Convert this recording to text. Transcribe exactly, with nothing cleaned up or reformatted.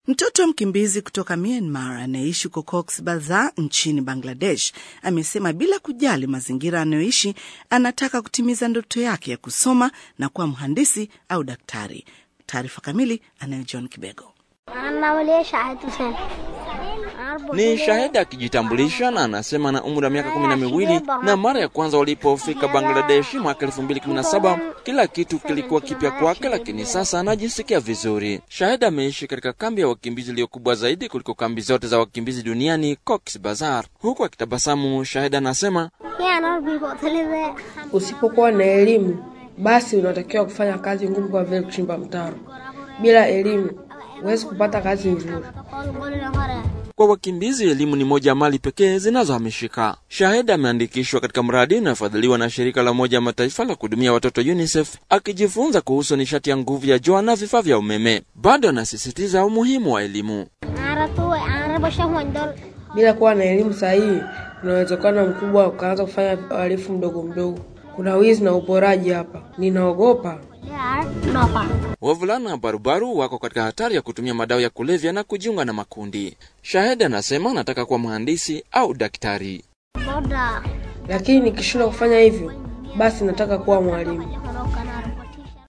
Mtoto mkimbizi kutoka Myanmar anayeishi huko Cox's Bazar nchini Bangladesh amesema bila kujali mazingira anayoishi anataka kutimiza ndoto yake ya kusoma na kuwa mhandisi au daktari. Taarifa kamili anayo John Kibego. Ni Shahida akijitambulisha na anasema na umri wa miaka kumi na miwili na mara ya kwanza walipofika Bangladesh mwaka elfu mbili kumi na saba kila kitu kilikuwa kipya kwake, lakini sasa anajisikia vizuri. Shahida ameishi katika kambi ya wakimbizi iliyo kubwa zaidi kuliko kambi zote za wakimbizi duniani, Cox's Bazar. Huku akitabasamu, Shahida anasema usipokuwa na elimu basi unatakiwa kufanya kazi ngumu kwa vile kuchimba mtaro. Bila elimu huwezi kupata kazi nzuri. Kwa wakimbizi, elimu ni moja mali pekee zinazohamishika. Shahida ameandikishwa katika mradi unaofadhiliwa na shirika la Umoja wa Mataifa la kuhudumia watoto UNICEF, akijifunza kuhusu nishati ya nguvu ya jua na vifaa vya umeme. Bado anasisitiza umuhimu wa elimu. Bila kuwa na elimu sahihi, unawezekana mkubwa ukaanza kufanya uhalifu mdogo mdogo. Kuna wizi na uporaji hapa. Ninaogopa. Wavulana barubaru wako katika hatari ya kutumia madawa ya kulevya na kujiunga na makundi. Shahida anasema anataka kuwa mhandisi au daktari. Lakini nikishindwa kufanya hivyo, basi nataka kuwa mwalimu.